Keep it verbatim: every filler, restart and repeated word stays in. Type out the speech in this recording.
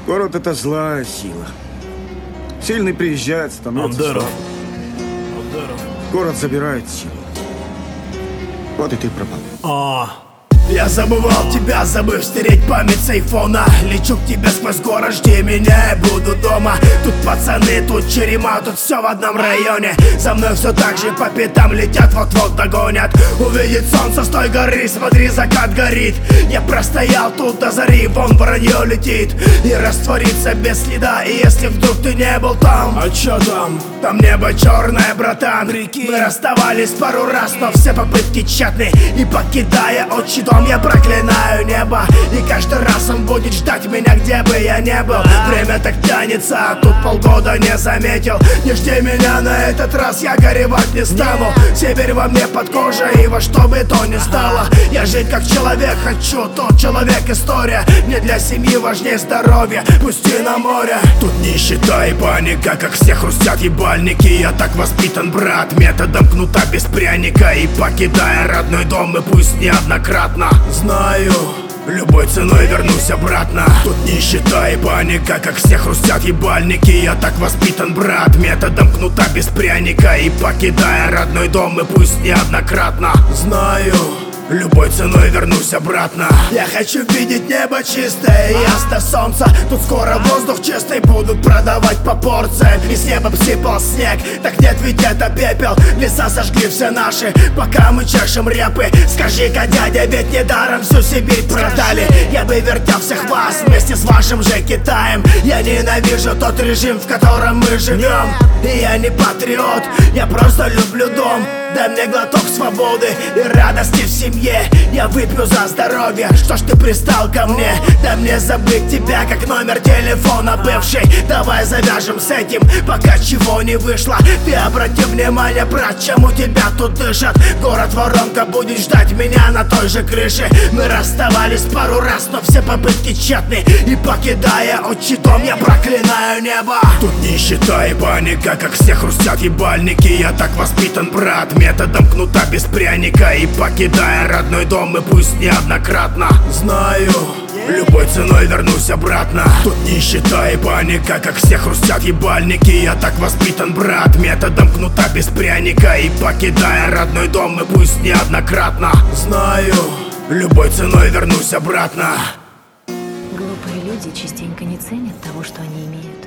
Город — это злая сила. Сильный приезжает, становится Андеров. слабым. Андеров. Город забирает силу. Вот и ты пропал. А. Я забывал тебя, забыв стереть память с айфона. Лечу к тебе сквозь город, жди меня, я буду дома. Тут пацаны, тут черема, тут все в одном районе. За мной все так же по пятам летят, вот-вот догонят. Увидеть солнце с той горы, смотри, закат горит. Я простоял тут до зари, вон воронье летит. И растворится без следа, и если вдруг ты не был там. А чё там? Там небо черное, братан. Мы расставались пару раз, но все попытки тщетны. И покидая отчий дом, я проклинаю небо. И каждый раз он будет ждать меня, где бы я не был. Время так тянется, а тут полгода не заметил. Не жди меня на этот раз, я горевать не стану. Сибирь во мне под кожей, и во что бы то ни стало. Я жить как человек хочу, тот человек история. Мне для семьи важнее здоровье, пусти на море. Тут нищета и паника, как все хрустят ебальники. Я так воспитан, брат, методом кнута без пряника. И покидая родной дом, и пусть неоднократно, знаю, любой ценой вернусь обратно. Тут нищета и паника, как все хрустят ебальники. Я так воспитан, брат, методом кнута без пряника. И покидая родной дом, и пусть неоднократно, знаю, любой ценой вернусь обратно. Я хочу видеть небо чистое, ясно солнце. Тут скоро воздух чистый будут продавать по порциям. И с неба сыпал снег, так нет, ведь это пепел. Леса сожгли все наши, пока мы чешем репы. Скажи-ка, дядя, ведь недаром всю Сибирь продали. Я бы вертел всех вас вместе с вашим же Китаем. Я ненавижу тот режим, в котором мы живем. И я не патриот, я просто люблю дом. Дай мне глоток свободы и радости в семье. Я выпью за здоровье, что ж ты пристал ко мне? Дай мне забыть тебя, как номер телефона бывший. Давай завяжем с этим, пока чего не вышло. Ты обрати внимание, брат, чем у тебя тут дышат. Город Воронка будет ждать меня на той же крыше. Мы расставались пару раз, но все попытки тщетны. И покидая отчий дом, я проклинаю небо. Тут нищета и паника, как все хрустят ебальники. Я так воспитан, брат, методом кнута без пряника. И покидая родной дом, и пусть неоднократно, знаю, любой ценой вернусь обратно. Тут нищета и паника, как все хрустят ебальники. Я так воспитан, брат, методом кнута без пряника. И покидая родной дом, и пусть неоднократно, знаю, любой ценой вернусь обратно. Глупые люди частенько не ценят того, что они имеют.